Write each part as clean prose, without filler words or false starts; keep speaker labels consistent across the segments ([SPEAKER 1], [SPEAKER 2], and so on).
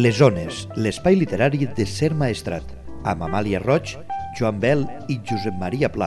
[SPEAKER 1] Les Ones, l'espai literari de Ser Maestrat, amb Amàlia Roig, Joan Bel i Josep Maria Pla.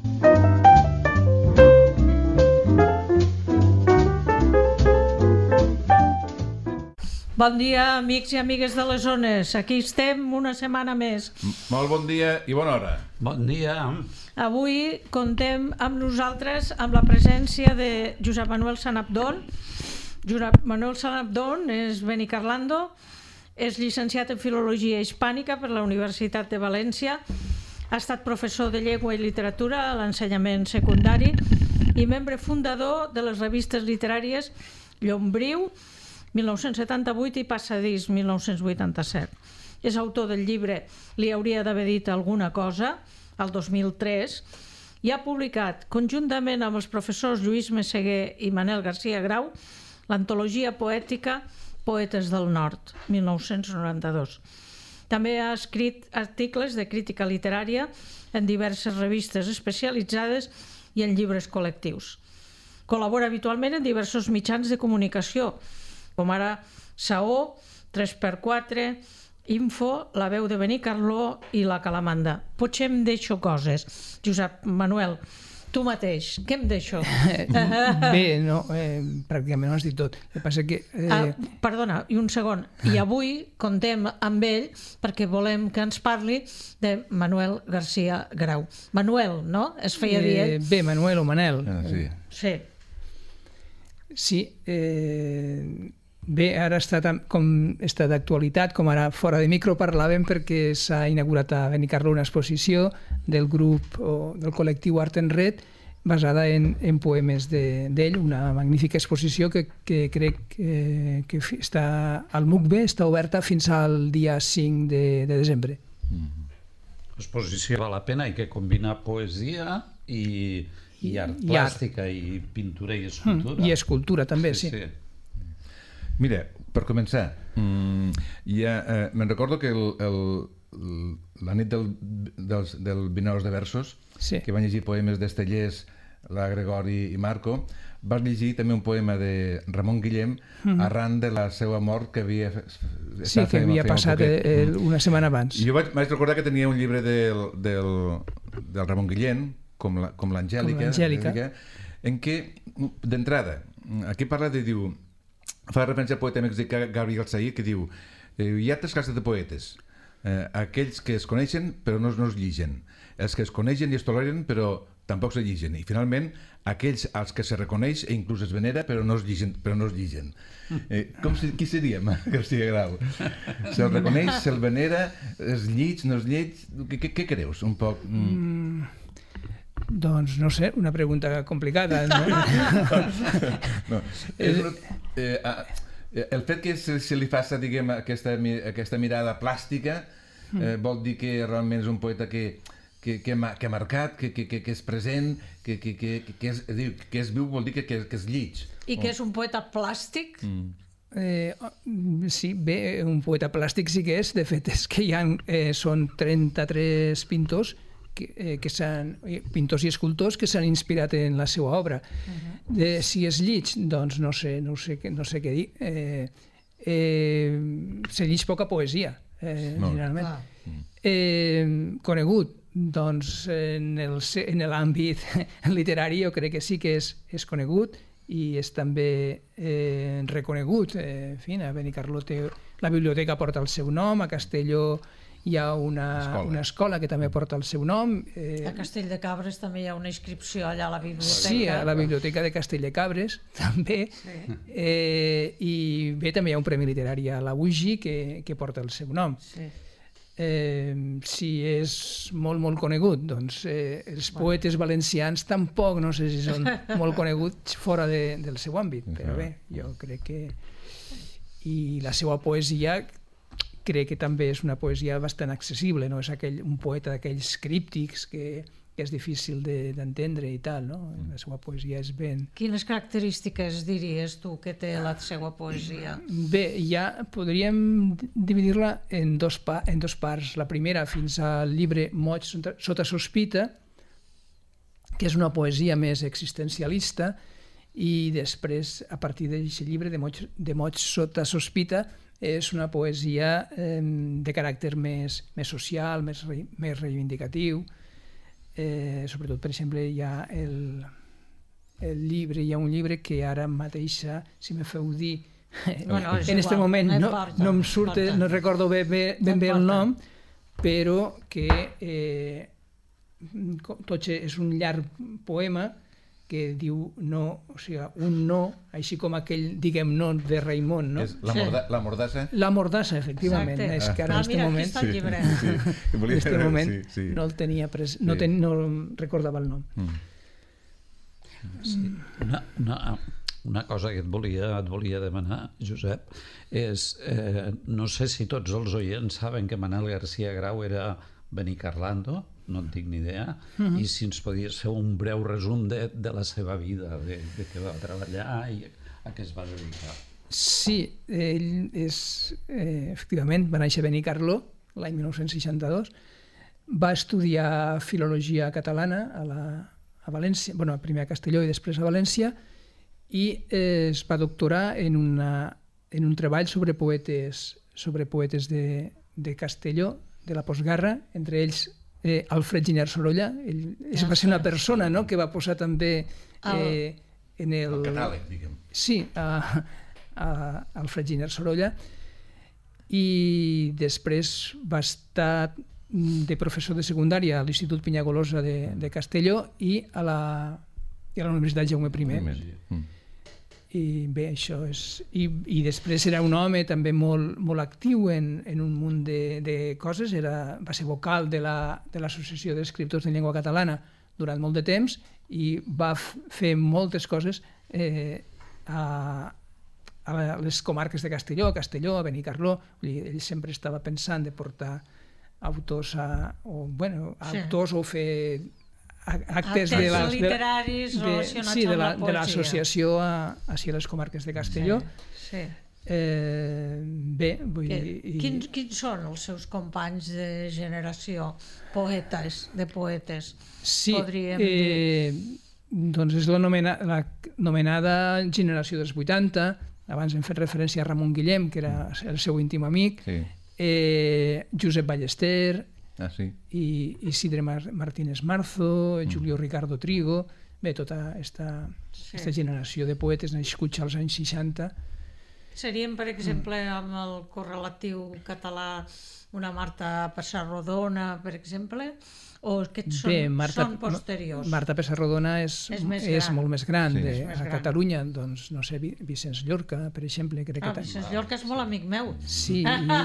[SPEAKER 2] Bon dia, amics i amigues de les Ones. Aquí estem una setmana més.
[SPEAKER 3] Molt bon dia i bona hora.
[SPEAKER 4] Bon dia.
[SPEAKER 2] Avui contem amb nosaltres amb la presència de Josep Manuel Sanabdon. Josep Manuel Sanabdon és benicarlando, és llicenciat en Filologia Hispànica per la Universitat de València, ha estat professor de llengua i literatura a l'ensenyament secundari i membre fundador de les revistes literàries Llombriu, 1978 i Passadís, 1987. És autor del llibre Li hauria d'haver dit alguna cosa, el 2003, i ha publicat, conjuntament amb els professors Lluís Messeguer i Manel García Grau, l'antologia poètica Poetes del Nord, 1992. També ha escrit articles de crítica literària en diverses revistes especialitzades i en llibres col·lectius. Col·labora habitualment en diversos mitjans de comunicació, com ara Saó, 3x4, Info, La Veu de Benicarló i La Calamanda. Potser em deixo coses. Josep Manuel, tu mateix, què em deixo?
[SPEAKER 5] Bé, no, pràcticament ho has dit tot. El que passa que...
[SPEAKER 2] Perdona, i un segon. I avui contem amb ell perquè volem que ens parli de Manuel García Grau. Manuel, no? Es feia dir ell?
[SPEAKER 5] Bé, Manuel o Manel.
[SPEAKER 3] Sí.
[SPEAKER 2] Sí.
[SPEAKER 5] Sí, bé, ara està d'actualitat, com ara fora de micro parlàvem, perquè s'ha inaugurat a Benicarló una exposició del grup o del col·lectiu Art en Red basada en poemes d'ell, una magnífica exposició que crec que està al MUCBE, està oberta fins al dia 5 de desembre.
[SPEAKER 4] L'exposició val la pena i que combina poesia i art plàstica i pintura i escultura.
[SPEAKER 5] I escultura també, sí.
[SPEAKER 3] Mira, per començar, me'n recordo que la nit del Vinaus de Versos, que van llegir poemes d'Estellers, la Gregori i Marco, vas llegir també un poema de Ramon Guillem arran de la seva mort que havia...
[SPEAKER 5] Sí, que havia passat una setmana abans.
[SPEAKER 3] Jo vaig recordar que tenia un llibre del Ramon Guillem, com l'Angèlica, en què, d'entrada, aquí parla diu, fa referència al poeta mexicà Gabriel Said, que diu, hi ha tres classes de poetes, aquells que es coneixen però no es lligen, els que es coneixen i es toleren però tampoc se lligen, i finalment aquells als que se reconeix i inclús es venera però no es lligen. Qui seria García Grau? Se'l reconeix, se'l venera, es llig, no es llig? Què creus? Un poc...
[SPEAKER 5] Doncs no sé, una pregunta complicada, no?
[SPEAKER 3] El fet que se li faci, diguem, aquesta mirada plàstica vol dir que realment és un poeta que ha marcat, que és present, que és viu, vol dir que és llig.
[SPEAKER 2] I que és un poeta plàstic?
[SPEAKER 5] Sí, bé, un poeta plàstic sí que és. De fet, és que són 33 pintors pintors i escultors que s'han inspirat en la seva obra. Si és llig, doncs no sé què dir. Se llig poca poesia, generalment. Conegut, doncs en l'àmbit literari jo crec que sí que és conegut i és també reconegut. En fi, a Benicarló la biblioteca porta el seu nom, a Castelló hi ha una escola que també porta el seu nom.
[SPEAKER 2] A Castell de Cabres també hi ha una inscripció allà a la biblioteca.
[SPEAKER 5] Sí, a la biblioteca de Castell de Cabres també. I bé, també hi ha un premi literari a la UGI que porta el seu nom. Si és molt conegut, doncs els poetes valencians tampoc no sé si són molt coneguts fora del seu àmbit, però bé, jo crec que... I la seva poesia crec que també és una poesia bastant accessible, no és un poeta d'aquells críptics que és difícil d'entendre i tal, no? La seva poesia és ben...
[SPEAKER 2] Quines característiques diries tu que té la seva poesia?
[SPEAKER 5] Bé, ja podríem dividir-la en dos parts. La primera, fins al llibre Moig sota sospita, que és una poesia més existencialista, i després, a partir d'aquest llibre de Moig sota sospita, és una poesia de caràcter més social, més reivindicatiu. Sobretot, per exemple, hi ha hi ha un llibre que ara mateix, si me feu dir, en aquest moment no em surt, no recordo ben bé el nom, però que és un llarg poema que diu no, o sigui, un no, així com aquell, diguem, no de Raimon, no?
[SPEAKER 3] És la mordassa?
[SPEAKER 5] La mordassa, efectivament. És que ara en aquest moment...
[SPEAKER 2] Mira, aquí està el llibre.
[SPEAKER 5] En aquest moment no el tenia no recordava el nom.
[SPEAKER 4] Una cosa que et volia demanar, Josep, és, no sé si tots els oients saben que Manel García Grau era benicarlando, no en tinc ni idea, i si ens podies fer un breu resum de la seva vida, de què va treballar i a què es va dedicar.
[SPEAKER 5] Sí, ell efectivament va néixer a Benicarló l'any 1962, va estudiar filologia catalana a València, primer a Castelló i després a València, i es va doctorar en un treball sobre poetes de Castelló, de la postguerra, entre ells Alfred Giner Sorolla. Ell va ser una persona que va posar també en el
[SPEAKER 3] catàleg, diguem.
[SPEAKER 5] Sí, Alfred Giner Sorolla, i després va estar de professor de secundària a l'Institut Penyagolosa de Castelló i a la Universitat Jaume I. I bé, això és... I després era un home també molt actiu en un munt de coses. Va ser vocal de l'Associació d'Escriptors de Llengua Catalana durant molt de temps i va fer moltes coses a les comarques de Castelló, a Benicarló. Ell sempre estava pensant de portar autors o fer actes
[SPEAKER 2] literaris relacionats amb la poesia.
[SPEAKER 5] De l'associació a les comarques de Castelló. Bé, vull dir...
[SPEAKER 2] Quins són els seus companys de generació, de poetes?
[SPEAKER 5] Sí, doncs és l'anomenada generació dels 80, abans hem fet referència a Ramon Guillem, que era el seu íntim amic, Josep Ballester, i Isidre Martínez Marzo, Julio Ricardo Trigo, bé, tota aquesta generació de poetes nascuts als anys 60.
[SPEAKER 2] Serien, per exemple, amb el correlatiu català, una Marta Pessarrodona, per exemple, o aquests són posteriors?
[SPEAKER 5] Marta Pessarrodona és molt més gran. A Catalunya, doncs, no sé, Vicenç Llorca, per exemple.
[SPEAKER 2] Vicenç Llorca és molt amic meu.
[SPEAKER 5] Sí,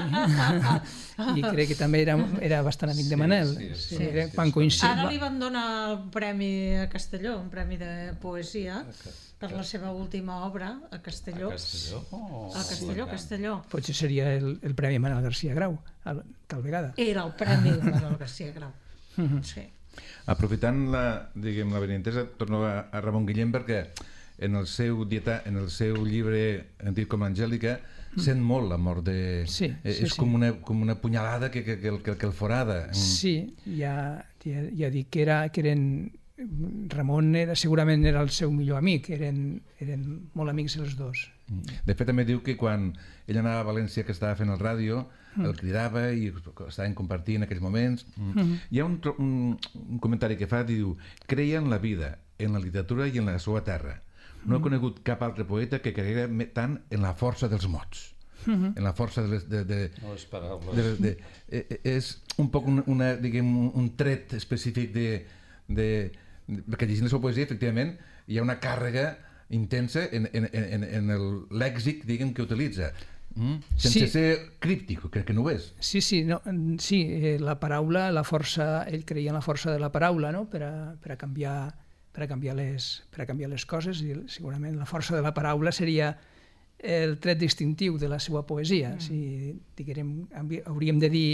[SPEAKER 5] i crec que també era bastant amic de Manel.
[SPEAKER 2] Ara li van donar el premi a Castelló, un premi de poesia, per la seva última obra, a Castelló. A Castelló.
[SPEAKER 5] Potser seria el premi Manel García Grau, tal vegada.
[SPEAKER 2] Era el premi de Manel García Grau. Sí.
[SPEAKER 3] Aprofitant la benentesa, torno a Ramon Guillem, perquè en el seu llibre Antic com l'Angèlica sent molt la mort de... És com una punyalada que el forada.
[SPEAKER 5] Sí, ja dic que eren... Ramon segurament era el seu millor amic, eren molt amics els dos.
[SPEAKER 3] De fet, també diu que quan ell anava a València, que estava fent el ràdio, el cridava i estaven compartint aquells moments. Hi ha un comentari que fa, diu: creia en la vida, en la literatura i en la seva terra. No he conegut cap altre poeta que creia tant en la força dels mots, en la força de
[SPEAKER 4] les paraules.
[SPEAKER 3] És un poc un tret específic perquè llegint la seva poesia, efectivament, hi ha una càrrega intensa en el lèxic, diguem, que utilitza. Sense ser críptic, crec que no ho és.
[SPEAKER 5] Sí, la paraula, la força, ell creia en la força de la paraula, no? per a canviar les coses, i segurament la força de la paraula seria el tret distintiu de la seva poesia. Si hauríem de dir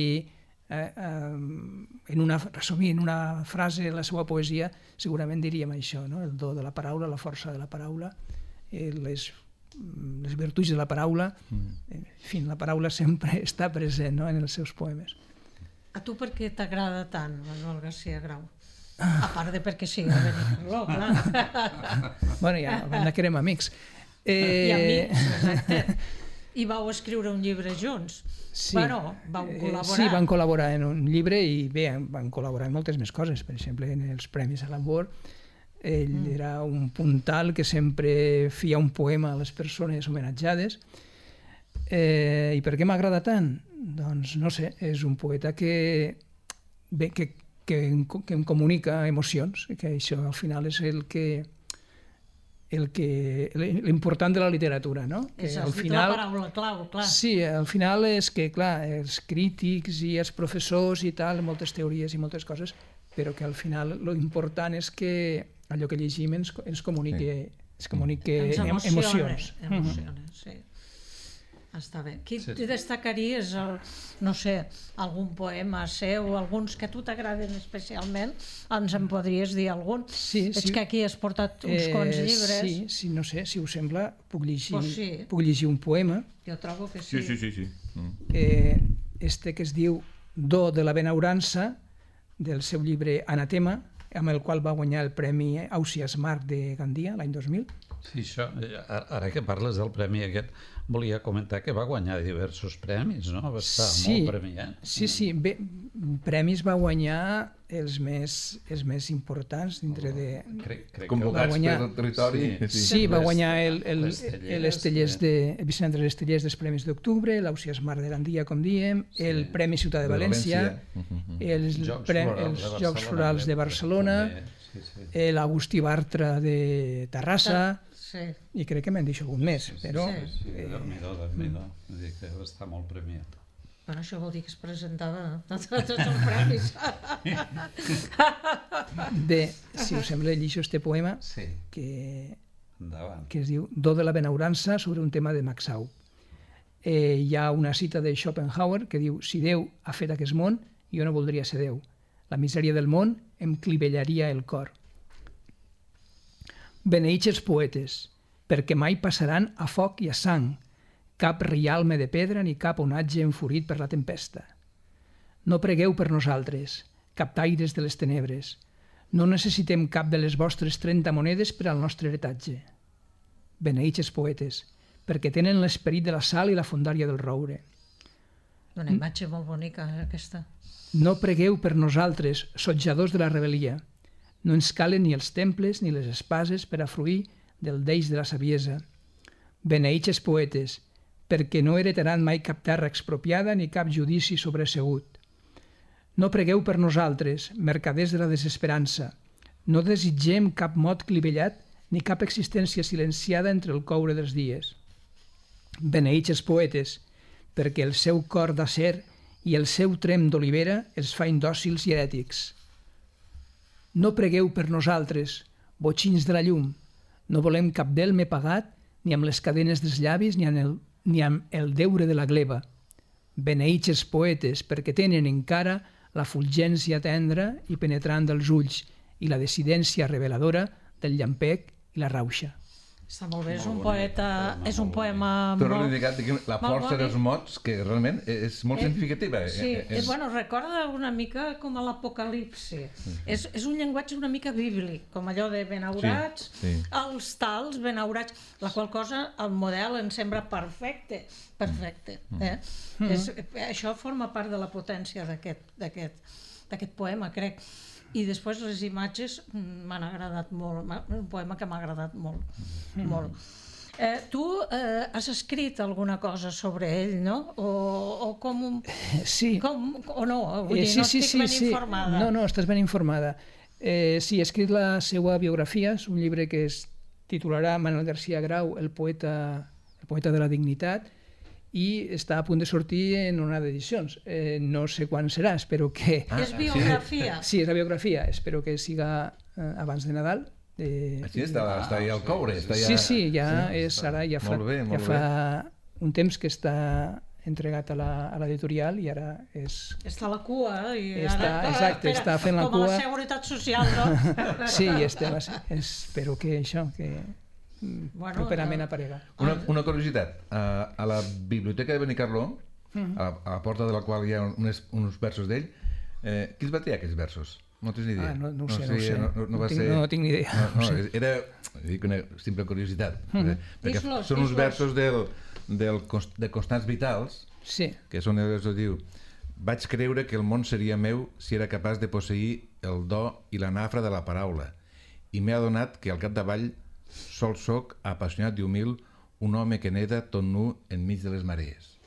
[SPEAKER 5] resumir en una frase la seva poesia, segurament diríem això, no? El do de la paraula, la força de la paraula, les virtuts de la paraula, en fi, la paraula sempre està present, no?, en els seus poemes.
[SPEAKER 2] A tu per què t'agrada tant Manuel García Grau? A part de perquè sigui a Benicarló, clar.
[SPEAKER 5] Bueno, ja, a banda que érem amics.
[SPEAKER 2] I amics, exacte. i vau escriure un llibre junts.
[SPEAKER 5] Sí.
[SPEAKER 2] Bueno, vau col·laborar.
[SPEAKER 5] Sí, van col·laborar en un llibre i bé, van col·laborar en moltes més coses. Per exemple, en els Premis Alan Moore, ell era un puntal que sempre feia un poema a les persones homenatjades. I per què m'agrada tant? Doncs no sé, és un poeta que em comunica emocions, que això al final és l'important de la literatura, no?
[SPEAKER 2] És al final, la paraula clau, clar.
[SPEAKER 5] Sí, al final és que, clar, els crítics i els professors i tal, moltes teories i moltes coses, però que al final l'important és que allò que llegim ens comunique emocions.
[SPEAKER 2] Emocions, sí. Està bé. Qui destacaries, no sé, algun poema seu, alguns que a tu t'agraden especialment? Ens en podries dir algun? Veig que aquí has portat uns quants llibres.
[SPEAKER 5] Sí, no sé, si us sembla, puc llegir un poema.
[SPEAKER 2] Jo trobo que sí.
[SPEAKER 3] Sí.
[SPEAKER 5] Este que es diu Do de la Benaurança, del seu llibre Anatema, amb el qual va guanyar el Premi Ausiàs Marc de Gandia l'any 2000.
[SPEAKER 4] Sí, això, ara que parles del premi aquest, volia comentar que va guanyar diversos premis, no? Va estar molt premiat.
[SPEAKER 5] Sí, bé, premis va guanyar els més importants dintre de...
[SPEAKER 3] Convocats per el territori.
[SPEAKER 5] Sí, va guanyar el Vicent Andrés Estellers dels Premis d'Octubre, l'Ausiàs Marc de Gandia, com diem, el Premi Ciutat de València, els Jocs Florals de Barcelona, l'Agustí Bartra de Terrassa, i crec que m'han dit algun més, però...
[SPEAKER 4] Sí, Déu-n'hi-do, vull dir que està molt premiat.
[SPEAKER 2] Bueno, això vol dir que es presentava tots els premis.
[SPEAKER 5] Bé, si us sembla, llegeixo este poema que es diu Do de la Benaurança sobre un tema de Max Sau. Hi ha una cita de Schopenhauer que diu: si Déu ha fet aquest món, jo no voldria ser Déu. La misèria del món em clivellaria el cor. Beneïts els poetes, perquè mai passaran a foc i a sang, cap rialme de pedra ni cap onatge enfurit per la tempesta. No pregueu per nosaltres, captaires de les tenebres. No necessitem cap de les vostres 30 monedes per al nostre heretatge. Beneïts els poetes, perquè tenen l'esperit de la sal i la fondària del roure.
[SPEAKER 2] Una imatge molt bonica, aquesta.
[SPEAKER 5] No pregueu per nosaltres, sotjadors de la rebel·lia. No ens calen ni els temples ni les espases per a fruir del deix de la saviesa. Beneïts els poetes, perquè no heretaran mai cap terra expropiada ni cap judici sobresegut. No pregueu per nosaltres, mercaders de la desesperança. No desitgem cap mot clivellat ni cap existència silenciada entre el coure dels dies. Beneïts els poetes, perquè el seu cor d'acer i el seu trem d'olivera els fa indòcils i herètics. No pregueu per nosaltres, botxins de la llum. No volem cap delme pagat ni amb les cadenes dels llavis ni amb el deure de la gleba. Beneïts els poetes, perquè tenen encara la fulgència tendra i penetrant dels ulls i la decidència reveladora del llampec i la rauxa.
[SPEAKER 2] Està molt bé, és un poeta, és un poema
[SPEAKER 3] molt... La força dels mots, que realment és molt significativa.
[SPEAKER 2] Sí, bueno, recorda una mica com a l'Apocalipsi. És un llenguatge una mica bíblic, com allò de benaurats, els tals, benaurats, la qual cosa el model ens sembla perfecte. Això forma part de la potència d'aquest poema, crec. I després les imatges m'han agradat molt, un poema que m'ha agradat molt. Tu has escrit alguna cosa sobre ell, no? O com...
[SPEAKER 5] Sí.
[SPEAKER 2] O no? Vull dir, no estic ben informada.
[SPEAKER 5] No, estàs ben informada. Sí, he escrit la seva biografia, és un llibre que es titularà Manuel García Grau, el poeta de la dignitat, i està a punt de sortir en una d'edicions. No sé quan serà, espero que...
[SPEAKER 2] És biografia?
[SPEAKER 5] Sí, és la biografia. Espero que siga abans de Nadal.
[SPEAKER 3] Així està ahí al coure.
[SPEAKER 5] Sí, ja és ara, ja fa un temps que està entregat a l'editorial i ara és...
[SPEAKER 2] Està a la cua i
[SPEAKER 5] ara... Exacte, està fent la cua.
[SPEAKER 2] Com a la Seguretat Social, no?
[SPEAKER 5] Sí, espero que això... properament aparega.
[SPEAKER 3] Una curiositat, a la biblioteca de Benicarló, a la porta de la qual hi ha uns versos d'ell, qui els va triar aquests versos? No tens ni idea?
[SPEAKER 5] No ho sé, no ho sé.
[SPEAKER 3] No
[SPEAKER 5] tinc ni idea.
[SPEAKER 3] Era, dic, una simple curiositat. Perquè són uns versos de Constants Vitals, que són els que diu: vaig creure que el món seria meu si era capaç de posseir el do i la nafra de la paraula, i m'he adonat que al capdavall sol soc, apassionat i humil, un home que neda tot nu enmig de les marees.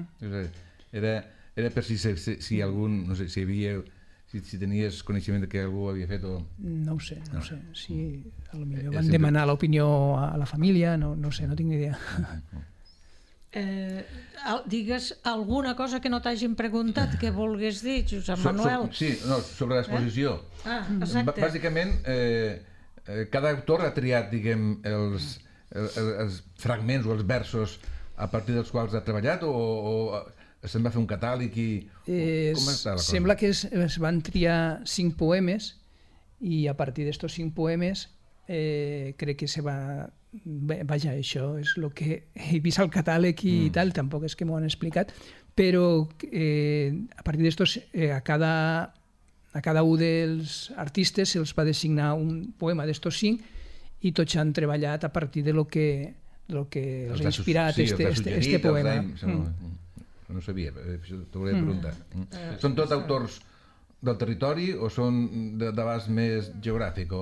[SPEAKER 3] Era per si algun, no sé, si tenies coneixement que algú havia fet o...
[SPEAKER 5] No ho sé. Si potser van demanar l'opinió a la família, no sé, no tinc ni idea.
[SPEAKER 2] Digues alguna cosa que no t'hagin preguntat que volgués dir, Josep Manuel.
[SPEAKER 3] Sí, sobre l'exposició.
[SPEAKER 2] Exacte.
[SPEAKER 3] Bàsicament, cada autor ha triat, diguem, els fragments o els versos a partir dels quals ha treballat, o se'n va fer un catàleg i... Com està la cosa?
[SPEAKER 5] Sembla que es van triar 5 poemes i a partir d'estos 5 poemes crec que se va... Vaja, això és el que he vist al catàleg i tal, tampoc és que m'ho han explicat, però a partir d'estos a cada un dels artistes se'ls va designar un poema d'estos 5 i tots han treballat a partir de lo que els ha inspirat este poema.
[SPEAKER 3] No sabia, t'ho volia preguntar. Són tots autors del territori o són d'abast més geogràfic?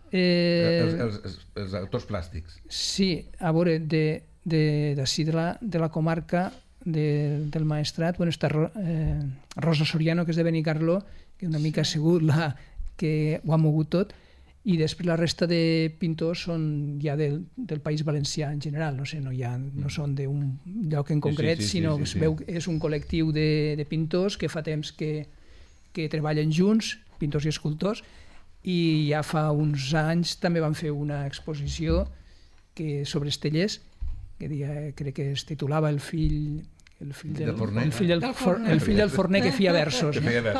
[SPEAKER 3] Els autors plàstics?
[SPEAKER 5] Sí, a veure, d'ací de la comarca del Maestrat, està Rosa Soriano, que és de Benicarló, que una mica ha sigut la que ho ha mogut tot, i després la resta de pintors són ja del País Valencià en general, no són d'un lloc en concret, sinó que es veu que és un col·lectiu de pintors que fa temps que treballen junts, pintors i escultors, i ja fa uns anys també van fer una exposició sobre Estellers, que crec que es titulava El fill del forner que feia versos.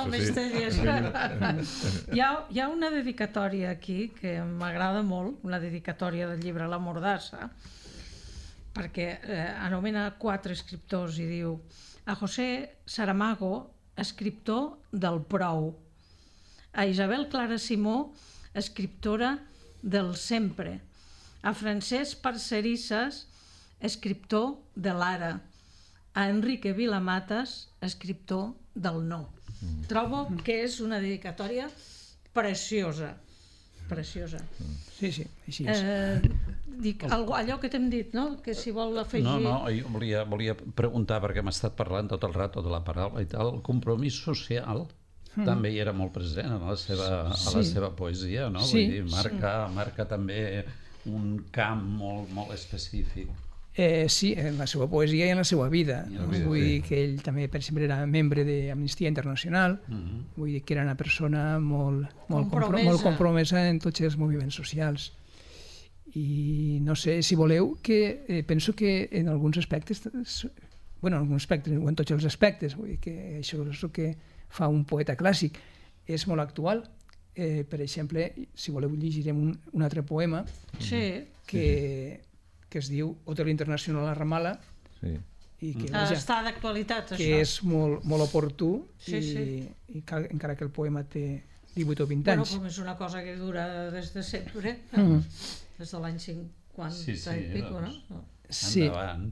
[SPEAKER 2] Hi ha una dedicatòria aquí que m'agrada molt, una dedicatòria del llibre La Mordassa, perquè anomena 4 escriptors i diu: a José Saramago, escriptor del prou; a Isabel Clara Simó, escriptora del sempre; a Francesc Parcerisses, escriptor de l'ara; a Enrique Vilamatas, escriptor del no. Trobo que és una dedicatòria preciosa.
[SPEAKER 5] Sí, així és.
[SPEAKER 2] Dic, allò que t'hem dit, no? Que si vol afegir...
[SPEAKER 4] No, jo volia preguntar, perquè m'ha estat parlant tot el rato de la paraula i tal, el compromís social també hi era molt present a la seva poesia, no? Vull dir, marca també un camp molt específic.
[SPEAKER 5] Sí, en la seva poesia i en la seva vida. Vull dir que ell també, per exemple, era membre d'Amnistia Internacional, vull dir que era una persona molt compromesa en tots els moviments socials. I no sé, si voleu, que penso que en alguns aspectes, o en tots els aspectes, vull dir que això és el que fa un poeta clàssic, és molt actual. Per exemple, si voleu llegirem un altre poema que es diu Hotel Internacional a Ramala, i que
[SPEAKER 2] està d'actualitat, això.
[SPEAKER 5] Que és molt oportú, i encara que el poema té 18 o 20 anys.
[SPEAKER 2] Com és una cosa que dura des de sempre, des de l'any 50 i pico, no?
[SPEAKER 5] Sí.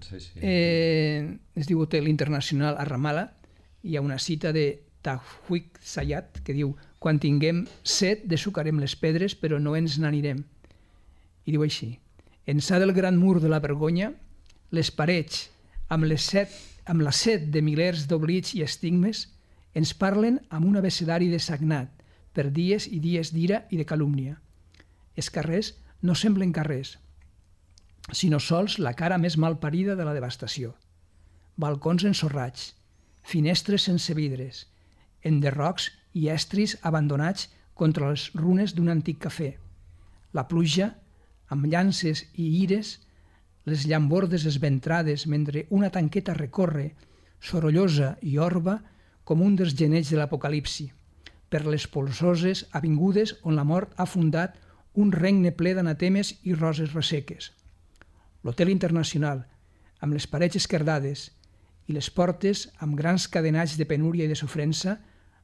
[SPEAKER 5] Es diu Hotel Internacional a Ramala, hi ha una cita de Tawfik Sayat que diu: quan tinguem set dessucarem les pedres però no ens n'anirem. I diu així: ençà del gran mur de la vergonya, les parets, amb la set de milers d'oblits i estigmes, ens parlen amb un abecedari de sagnat, per dies i dies d'ira i de calúmnia. Els carrers no semblen carrers, sinó sols la cara més malparida de la devastació. Balcons ensorrats, finestres sense vidres, enderrocs i estris abandonats contra les runes d'un antic cafè. La pluja, amb llances i ires, les llambordes esventrades mentre una tanqueta recorre, sorollosa i orba com un dels genets de l'apocalipsi, per les polsoses avingudes on la mort ha fundat un regne ple d'anatemes i roses resseques. L'Hotel Internacional, amb les parets esquerdades i les portes amb grans cadenats de penúria i de sofrença,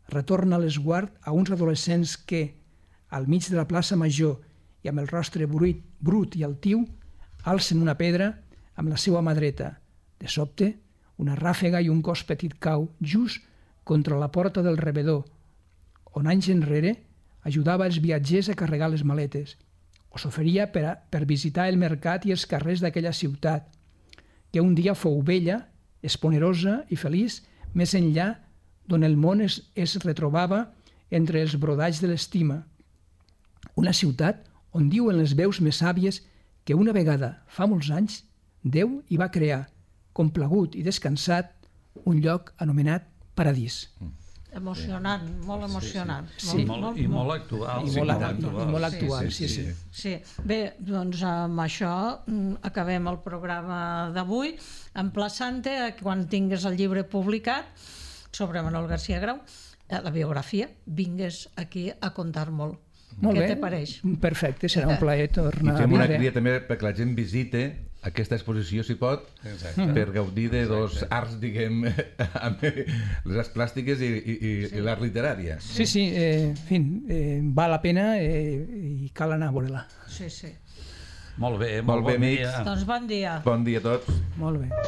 [SPEAKER 5] retorna l'esguard a uns adolescents que, al mig de la plaça Major i amb el rostre brut i altiu, alcen una pedra amb la seva mà dreta. De sobte, una ràfega i un cos petit cau just contra la porta del rebedor, on anys enrere ajudava els viatgers a carregar les maletes, o s'oferia per visitar el mercat i els carrers d'aquella ciutat, que un dia fou bella, esponerosa i feliç, més enllà d'on el món es retrobava entre els brodalls de l'estima. Una ciutat on diuen les veus més sàvies que una vegada, fa molts anys, Déu hi va crear, complagut i descansat, un lloc anomenat Paradís.
[SPEAKER 2] Emocionant, molt emocionant.
[SPEAKER 5] Sí.
[SPEAKER 4] I molt actual.
[SPEAKER 5] I molt actual, sí.
[SPEAKER 2] Sí. Bé, doncs amb això acabem el programa d'avui, emplaçant-te a quan tingues el llibre publicat sobre Manuel García Grau, la biografia, vingues aquí a contar molt.
[SPEAKER 5] Molt
[SPEAKER 2] Què
[SPEAKER 5] bé,
[SPEAKER 2] te pareix?
[SPEAKER 5] perfecte, serà un plaer tornar
[SPEAKER 3] I fem
[SPEAKER 5] a
[SPEAKER 3] una
[SPEAKER 5] vindre.
[SPEAKER 3] crida també perquè la gent visite aquesta exposició, si pot, per gaudir de dos arts, diguem, amb les arts plàstiques i l'art literària.
[SPEAKER 5] Sí, en fi, val la pena i cal anar a veure-la.
[SPEAKER 2] Sí.
[SPEAKER 4] Molt bé,
[SPEAKER 3] Molt bé,
[SPEAKER 4] bon
[SPEAKER 3] amics.
[SPEAKER 4] dia.
[SPEAKER 2] Doncs bon dia.
[SPEAKER 3] Bon dia a tots.
[SPEAKER 5] Molt bé.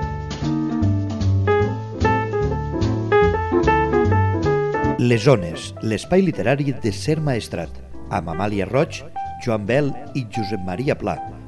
[SPEAKER 1] Les Ones, l'espai literari de Ser Maestrat, amb Amàlia Roig, Joan Bel i Josep Maria Pla.